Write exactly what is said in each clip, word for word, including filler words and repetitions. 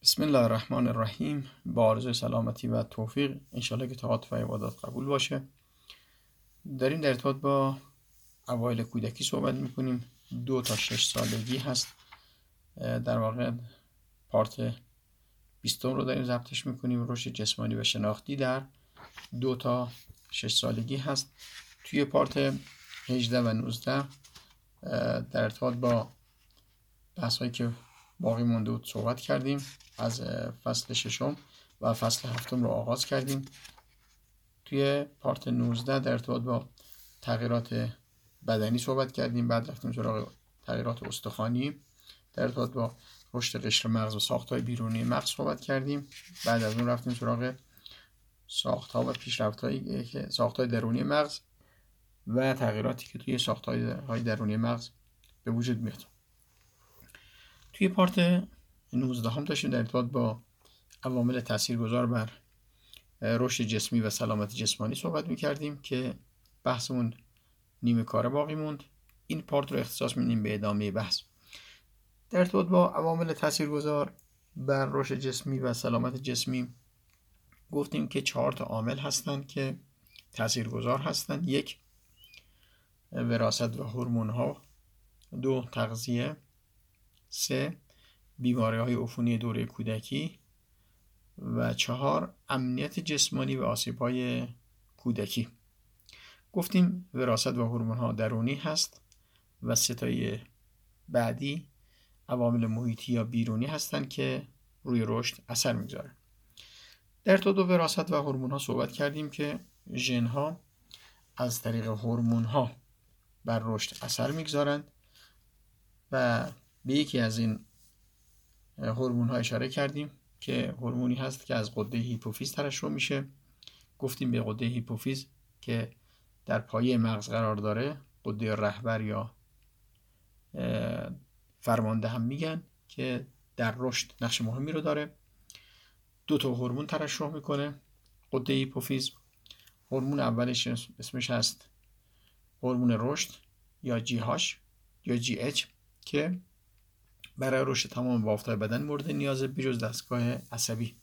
بسم الله الرحمن الرحیم. با آرزوی سلامتی و توفیق، انشالله که طاعات و عبادات قبول باشه. داریم در ارتباط با اوایل کودکی صحبت میکنیم. دو تا شش سالگی هست. در واقع پارت بیستم رو داریم ضبطش میکنیم. رشد جسمانی و شناختی در دو تا شش سالگی هست. توی پارت هجده و نوزده در ارتباط با بحث هایی که باقی مونده بود صحبت کردیم. از فصل ششم و فصل هفتم رو آغاز کردیم. توی پارت نوزده در ارتباط با تغییرات بدنی صحبت کردیم. بعد رفتیم سراغ تغییرات استخوانی. در ارتباط با رشد قشر مغز و ساخت‌های بیرونی مغز صحبت کردیم. بعد از اون رفتیم سراغ ساخت‌ها و پیشرفت‌هایی که ساخت‌های درونی مغز و تغییراتی که توی ساخت‌های درونی مغز به وجود میاد. توی پارت نوزده هم داشتیم در ارتباط با عوامل تاثیرگذار بر رشد جسمی و سلامت جسمانی صحبت میکردیم که بحثمون نیمه کاره باقی موند. این پارت رو اختصاص میدیم به ادامه بحث. در ارتباط با عوامل تاثیرگذار بر رشد جسمی و سلامت جسمی گفتیم که چهار تا عامل هستن که تاثیرگذار هستن. یک، وراثت و هورمون ها. دو، تغذیه. سه، بیماری های عفونی دوره کودکی. و چهار، امنیت جسمانی و آسیب های کودکی. گفتیم وراثت و هورمون ها درونی هست و ستای بعدی عوامل محیطی یا بیرونی هستند که روی رشد اثر میگذارن. در تو دو وراثت و هورمون ها صحبت کردیم که ژن ها از طریق هورمون ها بر رشد اثر میگذارند و به یکی از این هورمون ها اشاره کردیم که هورمونی هست که از غده هیپوفیز ترشح میشه. گفتیم به غده هیپوفیز که در پایه مغز قرار داره، غده رهبر یا فرمانده هم میگن، که در رشد نقش مهمی رو داره. دو تا هورمون ترشح میکنه غده هیپوفیز. هورمون اولش اسمش هست هورمون رشد یا جی هاش یا جی اچ که برای رشد تمام بافت‌های بدن مورد نیازه بجز دستگاه عصبی.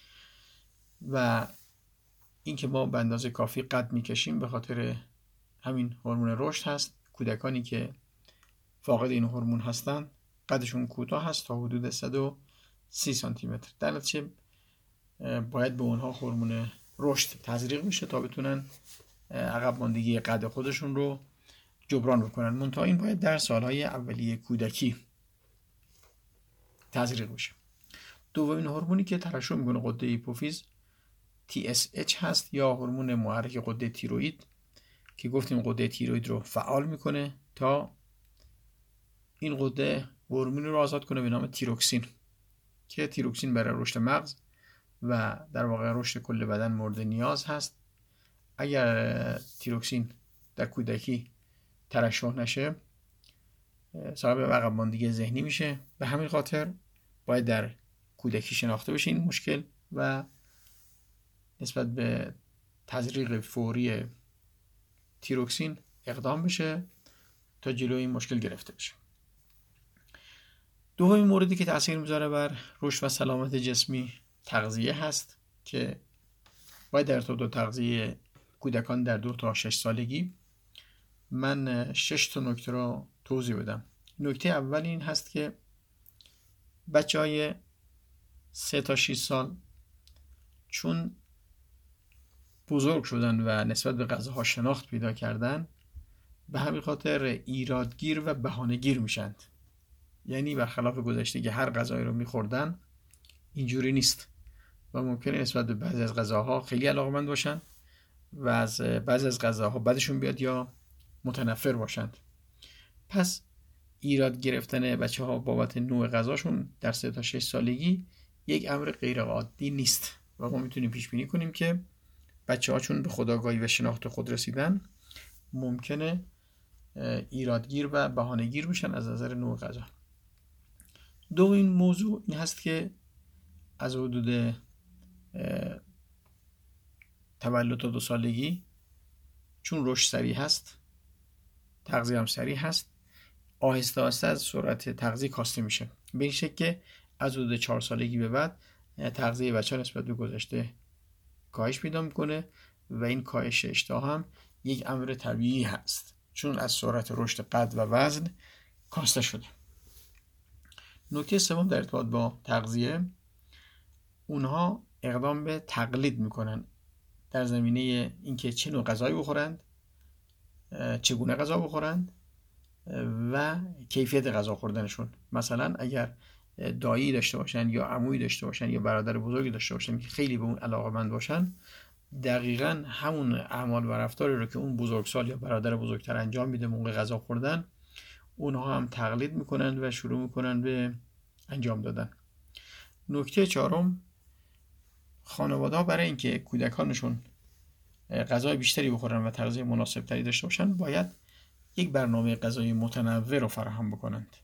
و این که ما به اندازه کافی قد میکشیم به خاطر همین هورمون رشد هست. کودکانی که فاقد این هورمون هستن قدشون کوتاه هست تا حدود صد و سی سانتی متر. در نتیجه باید به اونها هورمون رشد تزریق میشه تا بتونن عقب ماندگی قد خودشون رو جبران بکنن. منتها این باید در سالهای اولیه کودکی تزریق میشه. دومین هورمونی که ترشح میکنه غده هیپوفیز تی اس اچ هست یا هورمون محرک غده تیروئید که گفتیم غده تیروئید رو فعال میکنه تا این غده هورمونی رو آزاد کنه به نام تیروکسین که تیروکسین برای رشد مغز و در واقع رشد کل بدن مورد نیاز هست. اگر تیروکسین در کودکی ترشح نشه سبب عقب ماندگی ذهنی میشه. به همین خاطر باید در کودکی شناخته بشه این مشکل و نسبت به تزریق فوری تیروکسین اقدام بشه تا جلوی این مشکل گرفته بشه. دومین موردی که تاثیر میذاره بر رشد و سلامت جسمی تغذیه هست که باید در تو دو تغذیه کودکان در دو تا شش سالگی من شش تا نکته رو توضیح بدم. نکته اول این هست که بچه های سه تا شش سال چون بزرگ شدن و نسبت به غذاها شناخت پیدا کردن به همین خاطر ایرادگیر و بهانه‌گیر میشند. یعنی برخلاف گذشته که هر غذایی رو میخوردن اینجوری نیست و ممکنه نسبت به بعضی از غذاها خیلی علاقمند باشن و از بعضی از غذاها بدشون بیاد یا متنفر باشند. پس ایراد گرفتن بچه ها بابت نوع غذاشون در سه تا شش سالگی یک امر غیر عادی نیست و ما میتونیم پیش بینی کنیم که بچه ها چون به خودآگاهی و شناخت خود رسیدن ممکنه ایرادگیر و بهانه‌گیر بشن از نظر نوع غذا. دومین موضوع این هست که از حدود تولد تا دو سالگی چون رشد سریع هست، تغذیه هم سریع هست، آهسته آهسته از سرعت تغذیه کاسته میشه. به این شکل که از حدود چهار سالگی به بعد تغذیه بچه نسبت به گذشته کاهش پیدا میکنه و این کاهش اشتها هم یک امر طبیعی هست، چون از سرعت رشد قد و وزن کاسته شده. نکته سوم در ارتباط با تغذیه، اونها اقدام به تقلید میکنن در زمینه اینکه چه نوع غذایی بخورند، چگونه غذا بخورند و کیفیت غذا خوردنشون. مثلا اگر دایی داشته باشن یا عمویی داشته باشن یا برادر بزرگی داشته باشن که خیلی به اون علاقه‌مند باشن، دقیقاً همون اعمال و رفتاری رو که اون بزرگسال یا برادر بزرگتر انجام میده موقع غذا خوردن، اونها هم تقلید میکنن و شروع میکنن به انجام دادن. نکته چهارم، خانواده‌ها برای اینکه کودکانشون غذای بیشتری بخورن و تغذیه مناسبتری داشته باشن، باید یک برنامه غذایی متنوع رو فراهم بکنند.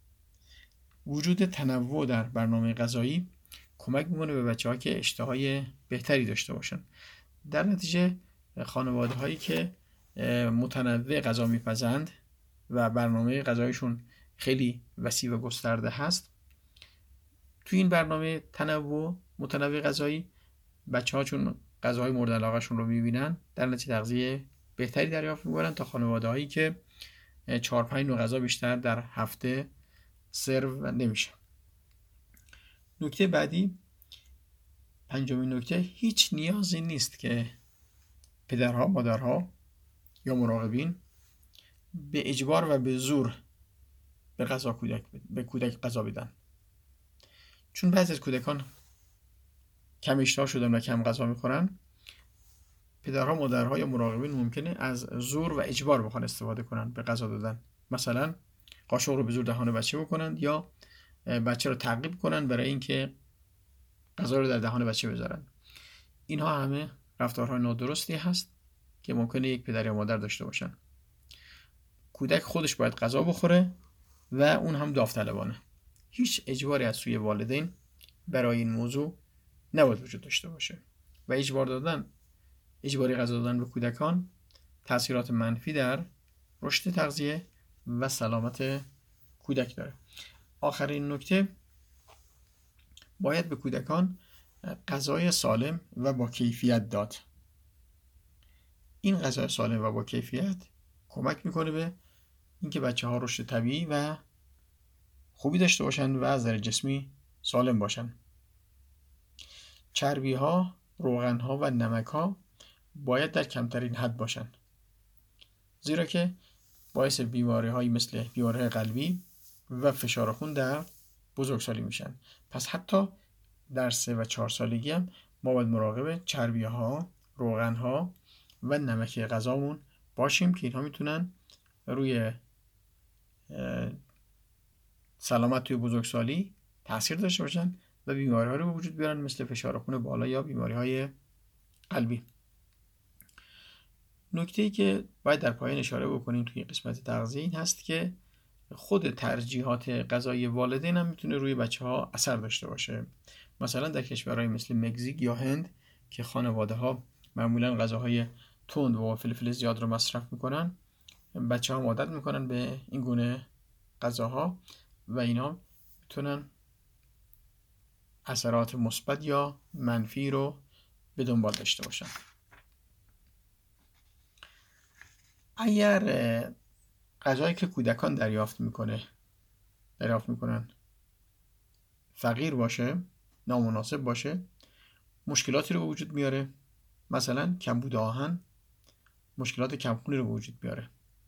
وجود تنوع در برنامه غذایی کمک میکنه به بچه‌ها که اشتهای بهتری داشته باشن. در نتیجه خانواده هایی که متنوع غذا میپزند و برنامه غذایشون خیلی وسیع و گسترده هست، توی این برنامه تنوع متنوع غذایی بچه‌ها چون غذاهای مورد علاقه‌شون رو میبینن، در نتیجه تغذیه بهتری دریافت میکنن تا خانواده هایی که چهار پنج نوع غذا بیشتر در هفته سرو نمیشه. نکته بعدی، پنجمین نکته، هیچ نیازی نیست که پدرها، مادرها یا مراقبین به اجبار و به زور به غذا کودک به کودک غذا بدن، چون بعضی از کودکان کم اشتها شدن و کم غذا میخورن. پدرها، مادرها یا مراقبین ممکنه از زور و اجبار بخوان استفاده کنن به غذا دادن، مثلا قاشق رو به زور دهان بچه بکنند یا بچه رو تعقیب کنن برای اینکه غذا رو در دهان بچه بذارن. اینها همه رفتارهای نادرستی هست که ممکنه یک پدر یا مادر داشته باشن. کودک خودش باید غذا بخوره و اون هم داوطلبانه. هیچ اجباری از سوی والدین برای این موضوع نباید وجود داشته باشه و اجبار دادن اجباری غذا دادن به کودکان تأثیرات منفی در رشد تغذیه و سلامت کودک داره. آخرین نکته، باید به کودکان غذای سالم و با کیفیت داد. این غذای سالم و با کیفیت کمک میکنه به اینکه بچه ها رشد طبیعی و خوبی داشته باشن و از نظر جسمی سالم باشن. چربی ها، روغن ها و نمک ها باید در کمترین حد باشن، زیرا که باعث بیماری هایی مثل بیماری قلبی و فشار خون در بزرگسالی میشن. پس حتی در سه و چهار سالگی هم ما باید مراقب چربی ها، روغن ها و نمک غذامون باشیم که اینها میتونن روی سلامت توی بزرگسالی تاثیر داشته باشن و بیماری ها رو به وجود بیارن مثل فشار خون بالا یا بیماری های قلبی. نکته‌ای که باید در پایان اشاره بکنیم توی قسمت تغذیه این هست که خود ترجیحات غذایی والدین هم میتونه روی بچه ها اثر داشته باشه. مثلا در کشورهای مثل مکزیک یا هند که خانواده ها معمولا غذاهای تند و فلفل زیاد رو مصرف میکنن، بچه ها عادت میکنن به این گونه غذاها و اینا میتونن اثرات مثبت یا منفی رو به دنبال داشته باشن. اگر غذایی که کودکان دریافت میکنه دریافت میکنن فقیر باشه، نامناسب باشه، مشکلاتی رو به وجود میاره. مثلا کمبود آهن مشکلات کمخونی رو به وجود میاره.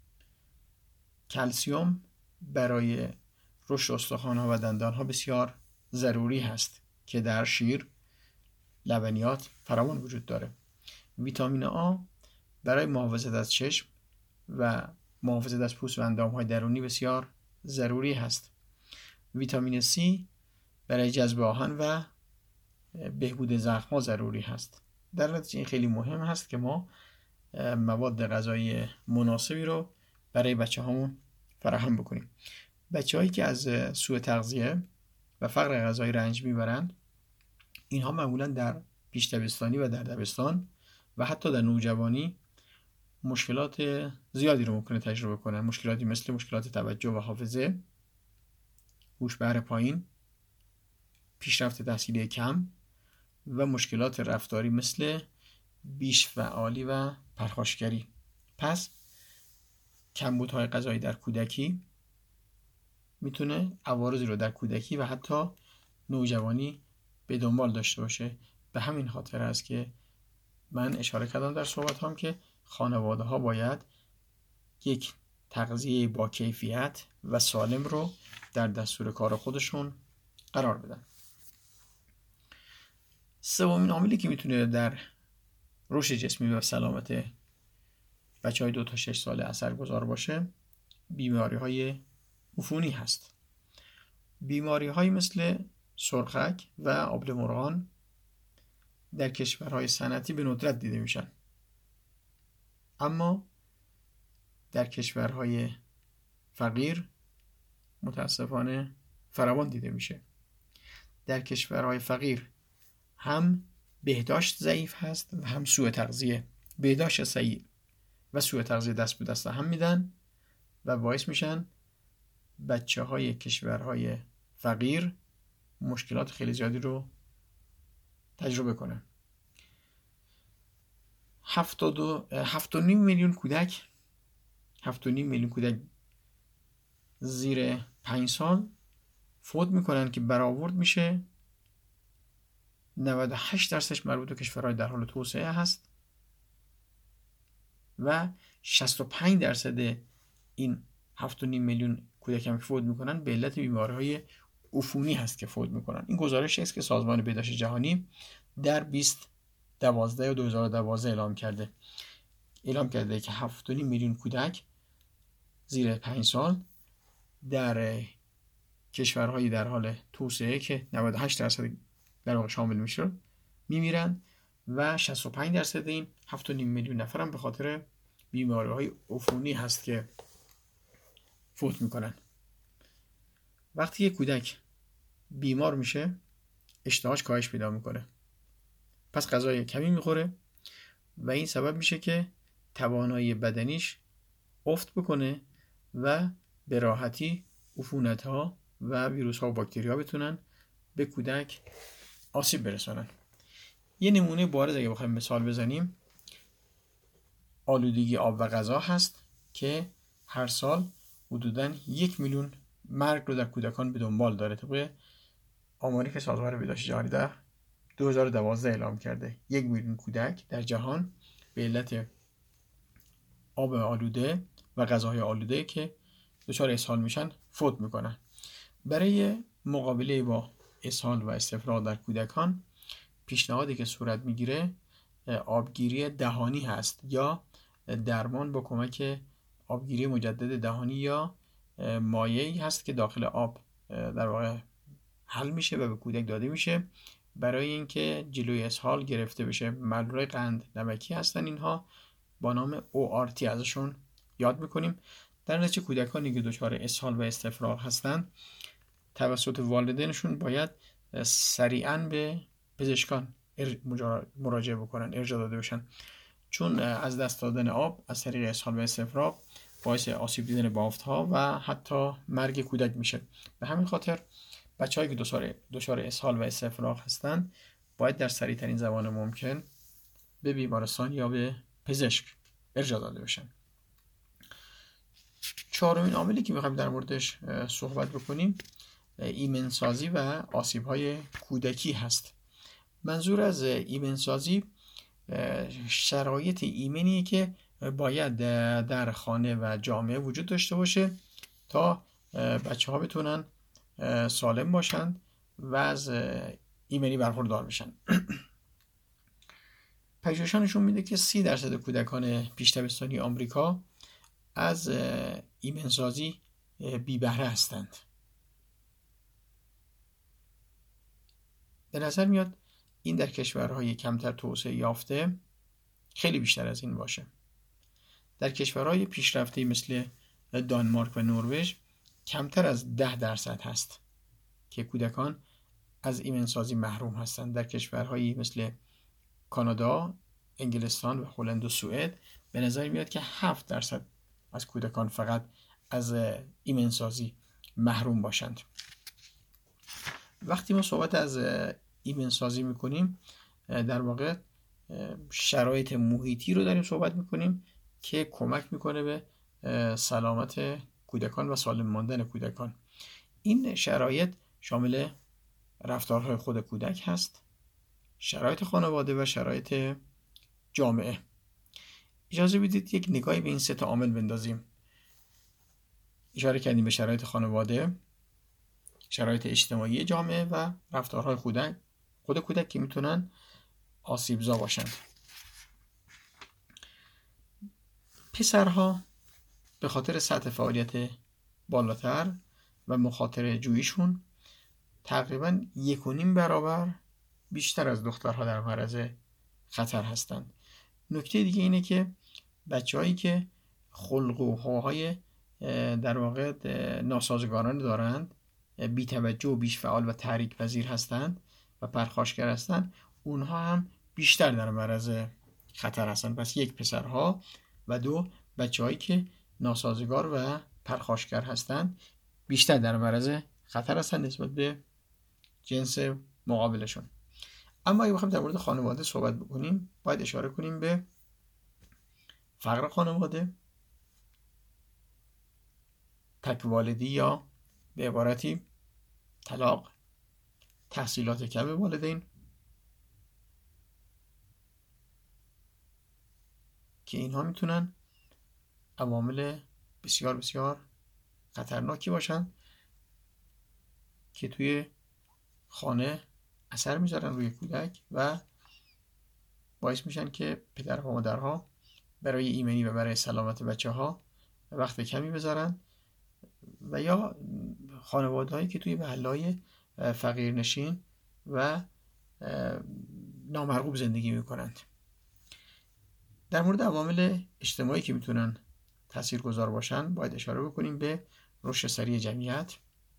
کلسیم برای رشد استخوان‌ها و دندان‌ها بسیار ضروری هست که در شیر، لبنیات فراوان وجود داره. ویتامین آ برای محافظت از چشم و محافظت از پوست و اندام‌های درونی بسیار ضروری هست. ویتامین سی برای جذب آهن و بهبود زخم‌ها ضروری هست. در نتیجه این خیلی مهم هست که ما مواد غذایی مناسبی رو برای بچه‌هامون فراهم بکنیم. بچه‌هایی که از سوء تغذیه و فقر غذایی رنج میبرند، اینها معمولاً در پیش دبستانی و در دبستان و حتی در نوجوانی مشکلات زیادی رو ممکنه تجربه کنن. مشکلاتی مثل مشکلات توجه و حافظه، هوش بهره پایین، پیشرفت تحصیلی کم و مشکلات رفتاری مثل بیش فعالی و پرخاشگری. پس کمبودهای غذایی در کودکی میتونه عوارضی رو در کودکی و حتی نوجوانی به دنبال داشته باشه. به همین خاطر است که من اشاره کردم در صحبتام که خانواده ها باید یک تغذیه با کیفیت و سالم رو در دستور کار خودشون قرار بدن. سومین عاملی که میتونه در رشد جسمی و سلامت بچهای دو تا شش ساله اثرگذار باشه بیماری های عفونی هست. بیماری های مثل سرخک و آبله مرغان در کشورهای صنعتی به ندرت دیده میشن، اما در کشورهای فقیر متاسفانه فراوان دیده میشه. در کشورهای فقیر هم بهداشت ضعیف هست و هم سوء تغذیه. بهداشت سیء و سوء تغذیه دست به دست هم میدن و باعث میشن بچه های کشورهای فقیر مشکلات خیلی زیادی رو تجربه کنن. هفتاد و هفت و نیم میلیون کودک هفت و نیم میلیون کودک زیر پنج سال فوت میکنن که برآورد میشه نود و هشت درصدش مربوط به کشورهای در حال توسعه هست و شصت و پنج درصد این هفت و نیم میلیون کودک هم که فوت میکنن به علت بیماری‌های عفونی هست که فوت میکنن. این گزارشی است که سازمان بهداشت جهانی در بیست دوازده یا دو هزار و دوازده اعلام کرده. اعلام کرده که هفت و نیم میلیون کودک زیر پنج سال در کشورهای در حال توسعه که نود و هشت درصد در واقع شامل میشه میمیرن و شصت و پنج درصد این هفت و نیم میلیون نفر هم به خاطر بیماری‌های عفونی هست که فوت میکنن. وقتی یک کودک بیمار میشه اشتهاش کاهش پیدا میکنه، پس غذای کمی میخوره و این سبب میشه که توانایی بدنیش افت بکنه و به راحتی عفونت‌ها و ویروس‌ها و باکتری‌ها بتونن به کودک آسیب برسونن. یه نمونه بارز اگه بخوایم مثال بزنیم آلودگی آب و غذا هست که هر سال حدوداً یک میلیون مرگ رو در کودکان به دنبال داره. طبق آماری که سازمان بهداشت جهانی در دو هزار و دوازده اعلام کرده یک میلیون کودک در جهان به علت آب آلوده و غذاهای آلوده که دچار اسهال میشن فوت میکنن. برای مقابله با اسهال و استفراغ در کودکان پیشنهادی که صورت میگیره آبگیری دهانی هست یا درمان با کمک آبگیری مجدد دهانی یا مایعی هست که داخل آب در واقع حل میشه و به کودک داده میشه برای اینکه جلوی اسهال گرفته بشه. محلول قند نمکی هستن اینها، با نام او آر تی ازشون یاد میکنیم. در نتیجه کودکانی که دچار اسهال و استفراغ هستن توسط والدینشون باید سریعاً به پزشکان مراجعه بکنن، ارجاع داده بشن، چون از دست دادن آب از طریق اسهال و استفراغ باعث آسیب دیدن بافت‌ها و حتی مرگ کودک میشه. به همین خاطر بچه‌هایی که دچار دچار اسهال و استفراغ هستن باید در سریع‌ترین زمان ممکن به بیمارستان یا به پزشک ارجاع داده بشن. چهارمین عاملی که می‌خوایم در موردش صحبت بکنیم ایمنسازی و آسیب‌های کودکی هست. منظور از ایمنسازی شرایط ایمنیه که باید در خانه و جامعه وجود داشته باشه تا بچه ها بتونن سالم باشن و از ایمنی برخوردار بشن. پژوهش‌ها نشون میده که سی درصد کودکان پیش دبستانی آمریکا از ایمنسازی بی بهره هستند. به نظر میاد این در کشورهای کمتر توسعه یافته خیلی بیشتر از این باشه. در کشورهای پیشرفته مثل دانمارک و نروژ کمتر از ده درصد هست که کودکان از ایمنسازی محروم هستند. در کشورهایی مثل کانادا، انگلستان و هلند و سوئد به نظر میاد که هفت درصد از کودکان فقط از ایمنسازی محروم باشند. وقتی ما صحبت از ایمن سازی میکنیم در واقع شرایط محیطی رو داریم صحبت میکنیم که کمک میکنه به سلامت کودکان و سالم ماندن کودکان. این شرایط شامل رفتارهای خود کودک هست، شرایط خانواده و شرایط جامعه. اجازه بدید یک نگاهی به این سه تا عامل بندازیم. اشاره کردیم به شرایط خانواده، شرایط اجتماعی جامعه و رفتارهای کودک خود کودک که میتونن آسیبزا باشند. پسرها به خاطر سطح فعالیت بالاتر و مخاطره جوییشون تقریبا یک و نیم برابر بیشتر از دخترها در معرض خطر هستند. نکته دیگه اینه که بچه‌هایی که خلق و خوهای در واقع ناسازگارانه دارند، بی توجه و بیش فعال و تحریک پذیر هستند و پرخاشگر هستند، اونها هم بیشتر در معرض خطر هستند. پس یک، پسرها، و دو، بچه‌هایی که ناسازگار و پرخاشگر هستند بیشتر در معرض خطر هستند نسبت به جنس مقابلشون. اما اگه بخوایم در مورد خانواده صحبت بکنیم، باید اشاره کنیم به فقر خانواده، تک‌والدی یا به عبارتی طلاق، تحصیلات کم والدین که اینها میتونن عوامل بسیار بسیار خطرناکی باشن که توی خانه اثر میذارن روی کودک و باعث میشن که پدرها و مادرها برای ایمنی و برای سلامت بچه ها وقت کمی بذارن و یا خانواده هایی که توی محلهای فقیرنشین و نامرغوب زندگی میکنند. در مورد عوامل اجتماعی که میتونن تاثیرگذار باشن باید اشاره بکنیم به رشد سریع جمعیت،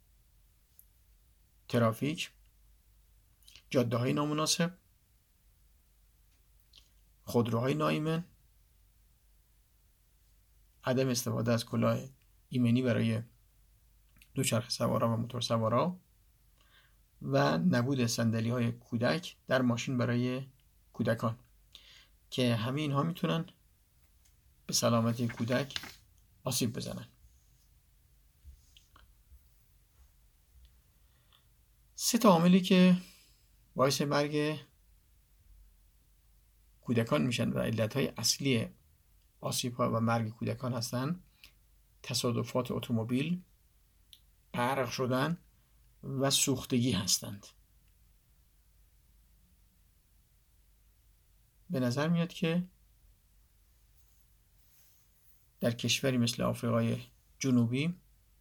ترافیک، جاده های نامناسب، خودروهای ناایمن، عدم استفاده از کلاه ایمنی برای دوچرخه سوارا و موتور سوارا و نبود صندلی های کودک در ماشین برای کودکان که همه اینها میتونن به سلامتی کودک آسیب بزنن. سه تا عاملی که باعث مرگ کودکان میشن و علتهای اصلی آسیب ها و مرگ کودکان هستن: تصادفات اتومبیل، غرق شدن و سوختگی هستند. به نظر میاد که در کشوری مثل آفریقای جنوبی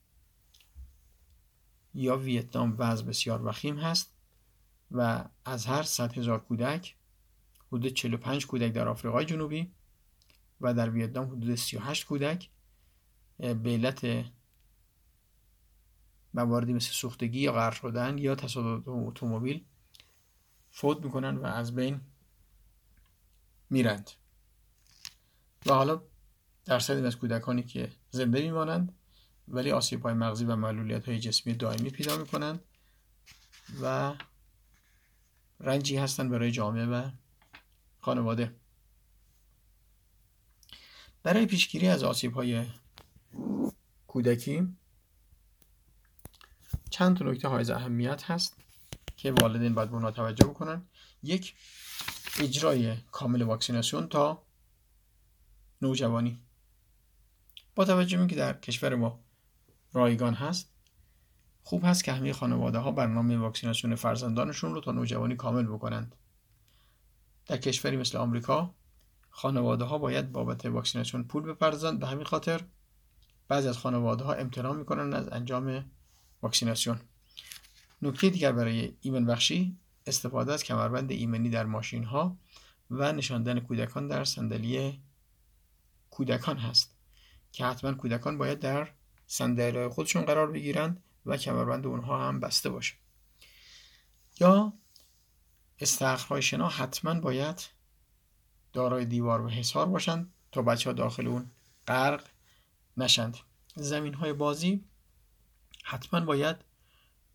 یا ویتنام وضع بسیار وخیم هست و از هر صد هزار کودک حدود چهل و پنج کودک در آفریقای جنوبی و در ویتنام حدود سی و هشت کودک به علت مواردی مثل سوختگی یا غرق شدن یا تصادف اتومبیل فوت میکنن و از بین میرند. و حالا درصدی از کودکانی که زنده میمانند ولی آسیب‌های مغزی و معلولیت‌های جسمی دائمی پیدا میکنند و رنجی هستند برای جامعه و خانواده. برای پیشگیری از آسیب‌های کودکی چند تا نکته حائز اهمیت هست که والدین باید به اونها توجه بکنن. یک، اجرای کامل واکسیناسیون تا نوجوانی. با توجه به اینکه در کشور ما رایگان هست، خوب هست که همه خانواده ها برنامه واکسیناسیون فرزندانشون رو تا نوجوانی کامل بکنند. در کشوری مثل آمریکا خانواده ها باید بابت واکسیناسیون پول بپردازند، به همین خاطر بعضی از خانواده ها امتناع میکنن از انجام واکسیناسیون. نکته دیگر برای ایمن بخشی استفاده از کمربند ایمنی در ماشین ها و نشاندن کودکان در صندلی کودکان هست که حتما کودکان باید در صندلی خودشون قرار بگیرند و کمربند اونها هم بسته باشه. یا استخرهای شنا حتما باید دارای دیوار و حصار باشند تا بچه ها داخل اون غرق نشند. زمین های بازی حتما باید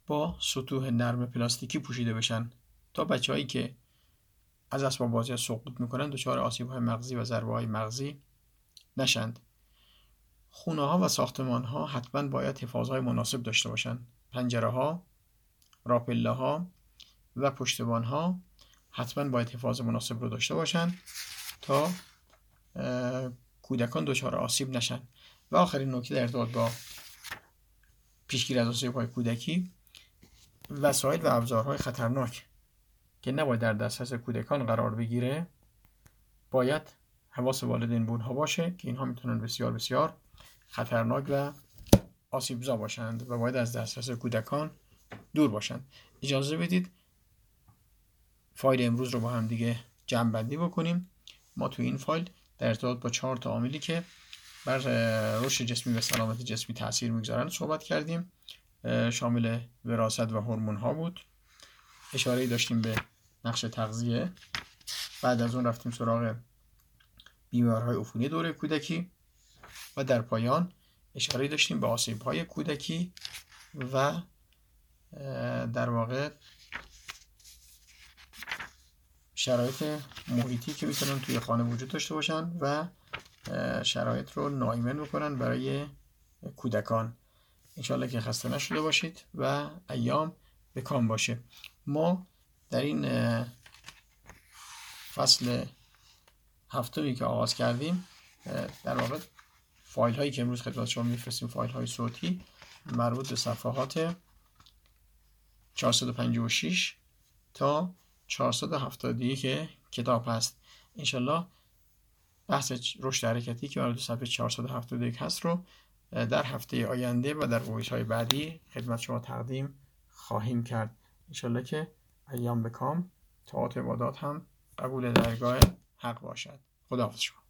با سطوح نرم پلاستیکی پوشیده بشن تا بچه‌هایی که از اسباب بازی سقوط میکنن دچار آسیب‌های مغزی و ضربه‌های مغزی نشند. خونه‌ها و ساختمان‌ها حتما باید حفاظهای مناسب داشته باشند. پنجره‌ها، راپله‌ها و پشتبان‌ها حتما باید حفاظ مناسب رو داشته باشند تا کودکان دچار آسیب نشن. و آخرین نکته در ارتباط با پیشگیری از آسیب‌های کودکی، وسایل و ابزارهای خطرناک که نباید در دسترس کودکان قرار بگیره باید حواس والدین به اونها باشه که اینها میتونن بسیار بسیار خطرناک و آسیبزا باشند و باید از دسترس کودکان دور باشند. اجازه بدید فایل امروز رو با هم دیگه جمع بندی بکنیم. ما تو این فایل در ارتباط با چهار تا عاملی که بر رشد جسمی و سلامت جسمی تاثیر میگذارن صحبت کردیم. شامل وراثت و هورمون ها بود. اشاره داشتیم به نقش تغذیه. بعد از اون رفتیم سراغ بیماری‌های عفونی دوره کودکی و در پایان اشاره داشتیم به آسیب‌های کودکی و در واقع شرایط محیطی که میتونن توی خانه وجود داشته باشن و شرایط رو ناایمن بکنن برای کودکان. انشالله که خسته نشده باشید و ایام به کام باشه. ما در این فصل هفتمی که آغاز کردیم در واقع فایل هایی که امروز خدمت شما میفرستیم فایل های صوتی مربوط به صفحات چهارصد و پنجاه و شش تا چهارصد و هفتاد و یک کتاب هست. انشالله بحث رشد حرکتی که مربوط به صفحه چهارصد و هفتاد و یک هست رو در هفته آینده و در وایس های بعدی خدمت شما تقدیم خواهیم کرد. انشالله که ایام به کام، طاعات و عبادات هم قبول درگاه حق باشد. خداحافظ شما.